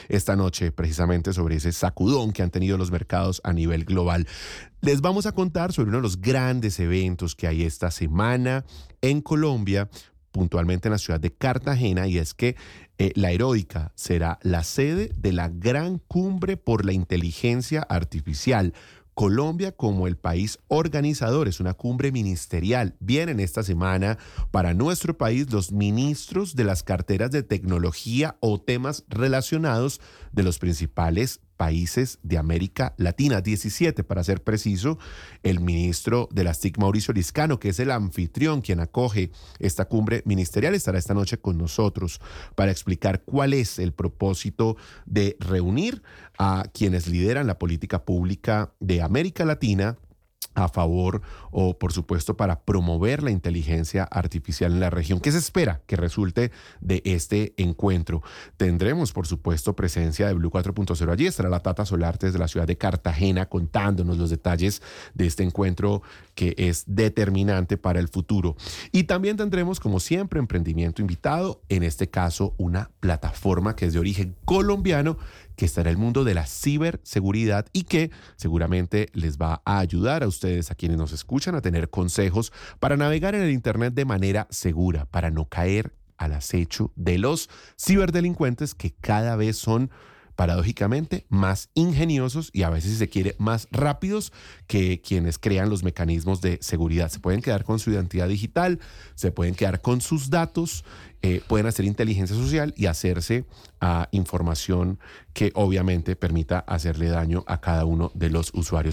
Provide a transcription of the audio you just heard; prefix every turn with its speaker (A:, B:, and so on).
A: esta noche precisamente sobre ese sacudón que han tenido los mercados a nivel global. Les vamos a contar sobre uno de los grandes eventos que hay esta semana en Colombia, puntualmente en la ciudad de Cartagena, y es que la Aeródica será la sede de la gran cumbre por la inteligencia artificial. Colombia como el país organizador, es una cumbre ministerial. Vienen esta semana para nuestro país los ministros de las carteras de tecnología o temas relacionados de los principales países de América Latina, 17 para ser preciso. El ministro de las TIC, Mauricio Liscano, que es el anfitrión, quien acoge esta cumbre ministerial, estará esta noche con nosotros para explicar cuál es el propósito de reunir a quienes lideran la política pública de América Latina a favor o, por supuesto, para promover la inteligencia artificial en la región. ¿Qué se espera que resulte de este encuentro? Tendremos, por supuesto, presencia de Blue 4.0 allí. Estará la Tata Solarte desde la ciudad de Cartagena contándonos los detalles de este encuentro que es determinante para el futuro. Y también tendremos, como siempre, emprendimiento invitado, en este caso una plataforma que es de origen colombiano, que está en el mundo de la ciberseguridad y que seguramente les va a ayudar a ustedes, a quienes nos escuchan, a tener consejos para navegar en el Internet de manera segura, para no caer al acecho de los ciberdelincuentes que cada vez son, paradójicamente, más ingeniosos y a veces, si se quiere, más rápidos que quienes crean los mecanismos de seguridad. Se pueden quedar con su identidad digital, se pueden quedar con sus datos, pueden hacer inteligencia social y hacerse a información que obviamente permita hacerle daño a cada uno de los usuarios.